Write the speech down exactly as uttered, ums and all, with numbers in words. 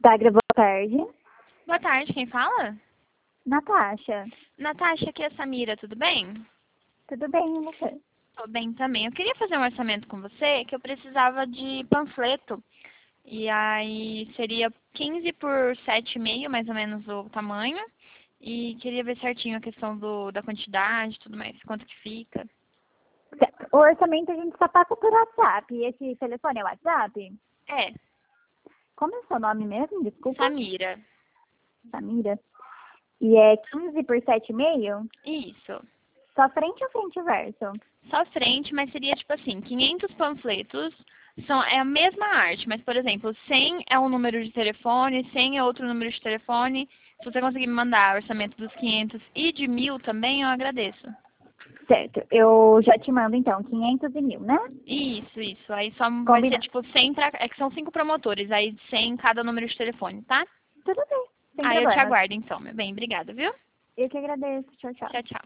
Sagra, boa tarde. Boa tarde, quem fala? Natasha, Natasha, aqui é a Samira, tudo bem? tudo bem e você? Tô bem também. Eu queria fazer um orçamento com você, que eu precisava de panfleto. E aí seria quinze por sete e meio, mais ou menos o tamanho. E queria ver certinho a questão do, da quantidade e tudo mais, quanto que fica. Certo. O orçamento a gente só passa por WhatsApp. E esse telefone é WhatsApp? É, Como é o seu nome mesmo? Desculpa. Samira. Samira. E é quinze por sete e meio? Isso. Só frente ou frente e verso? Só frente, mas seria tipo assim, quinhentos panfletos, são, é a mesma arte, mas por exemplo, cem é um número de telefone, cem é outro número de telefone. Se você conseguir me mandar orçamento dos quinhentos e de mil também, eu agradeço. Certo. Eu já te mando então, quinhentos e mil, né? Isso, isso. Aí só vai ser Combinado. tipo cem pra, é que são cinco promotores, aí cem cada número de telefone, tá? Tudo bem, sem Aí eu te problemas. aguardo então, meu bem. Obrigada, viu? Eu que agradeço. Tchau, tchau. Tchau, tchau.